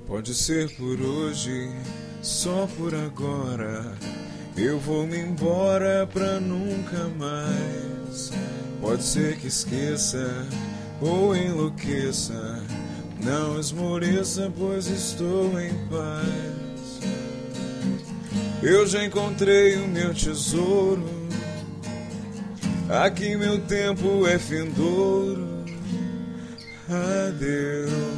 Pode ser por hoje, só por agora. Eu vou me embora pra nunca mais. Pode ser que esqueça ou enlouqueça. Não esmoreça, pois estou em paz. Eu já encontrei o meu tesouro. Aqui meu tempo é findouro. Adeus.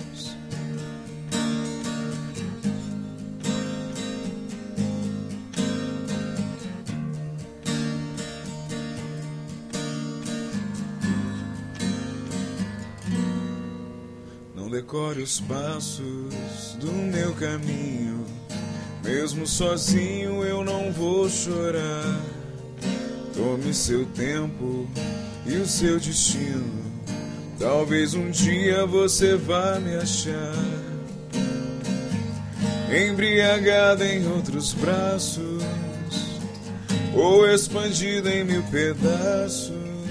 Não decore os passos do meu caminho. Mesmo sozinho eu não vou chorar. Tome seu tempo e o seu destino. Talvez um dia você vá me achar embriagada em outros braços ou expandida em mil pedaços.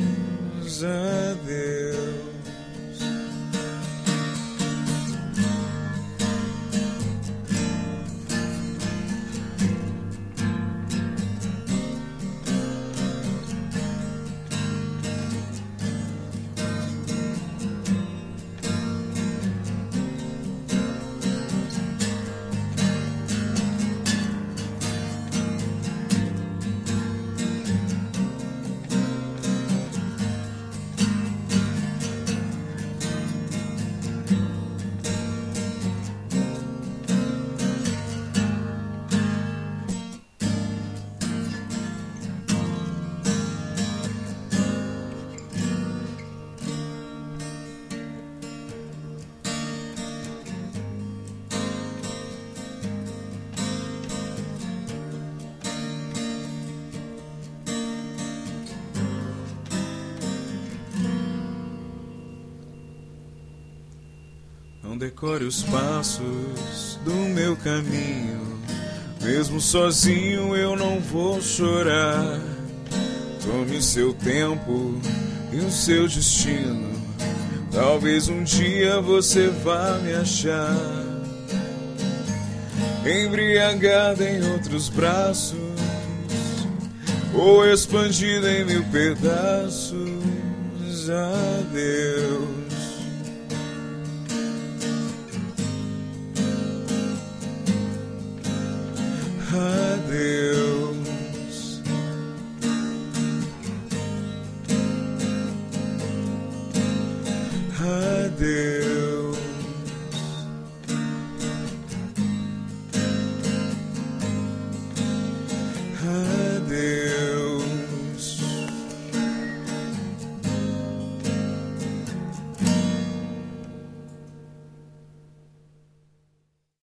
Adeus. Não decore os passos do meu caminho. Mesmo sozinho eu não vou chorar. Tome seu tempo e o seu destino. Talvez um dia você vá me achar embriagada em outros braços ou expandida em mil pedaços. Adeus.